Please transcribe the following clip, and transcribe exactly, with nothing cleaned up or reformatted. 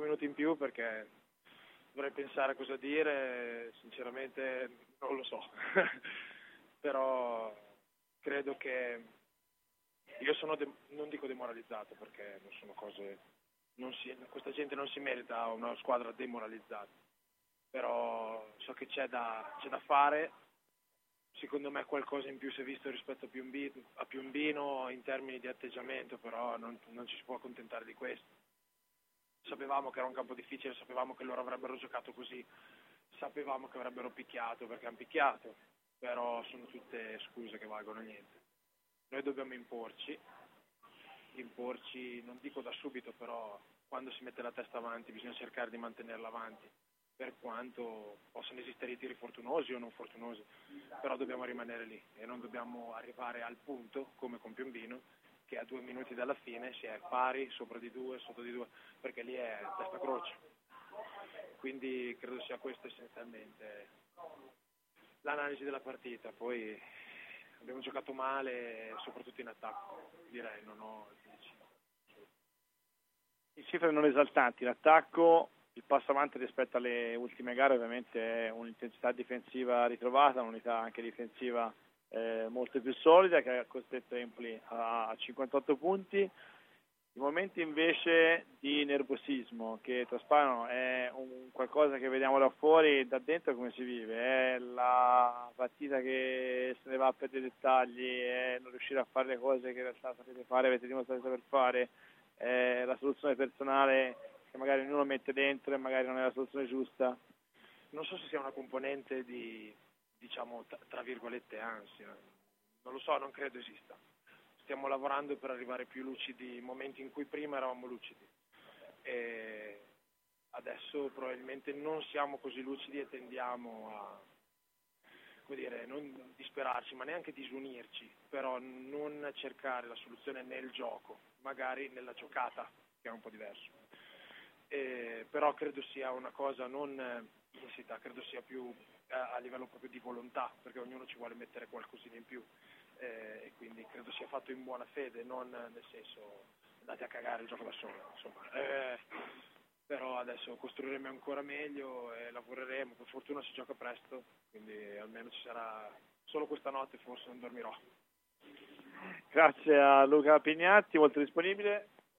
minuti in più perché dovrei pensare cosa dire, sinceramente non lo so, però credo che io sono, de- non dico demoralizzato perché non sono cose, non si, questa gente non si merita una squadra demoralizzata, però so che c'è da, c'è da fare, secondo me qualcosa in più si è visto rispetto a Piombino, a Piombino in termini di atteggiamento, però non, non ci si può accontentare di questo. Sapevamo che era un campo difficile, sapevamo che loro avrebbero giocato così, sapevamo che avrebbero picchiato perché hanno picchiato, però sono tutte scuse che valgono niente. Noi dobbiamo imporci, imporci non dico da subito, però quando si mette la testa avanti bisogna cercare di mantenerla avanti, per quanto possano esistere i tiri fortunosi o non fortunosi, però dobbiamo rimanere lì e non dobbiamo arrivare al punto, come con Piombino, che a due minuti dalla fine si è pari, sopra di due, sotto di due, perché lì è testa croce. Quindi credo sia questo essenzialmente l'analisi della partita. Poi abbiamo giocato male, soprattutto in attacco, direi, non ho in cifre non esaltanti. L'attacco, il passo avanti rispetto alle ultime gare ovviamente è un'intensità difensiva ritrovata, un'unità anche difensiva eh, molto più solida che ha costretto Empoli a, a cinquantotto punti. I momenti invece di nervosismo che trasparono è un qualcosa che vediamo da fuori, da dentro come si vive, è la partita che se ne va per dei dettagli, è non riuscire a fare le cose che in realtà sapete fare, avete dimostrato di saper fare, è la soluzione personale che magari ognuno mette dentro e magari non è la soluzione giusta. Non so se sia una componente di, diciamo, tra virgolette ansia, non lo so, non credo esista. Stiamo lavorando per arrivare più lucidi, momenti in cui prima eravamo lucidi e adesso probabilmente non siamo così lucidi e tendiamo a, come dire, non disperarci ma neanche disunirci, però non cercare la soluzione nel gioco, magari nella giocata, che è un po' diverso. E, però credo sia una cosa non insita, credo sia più a, a livello proprio di volontà, perché ognuno ci vuole mettere qualcosina in più. Eh, e quindi credo sia fatto in buona fede, non nel senso andate a cagare il gioco da solo, insomma. Eh, però adesso costruiremo ancora meglio e lavoreremo, per fortuna si gioca presto, quindi almeno ci sarà solo questa notte, forse non dormirò. Grazie a Luca Pignatti, molto disponibile.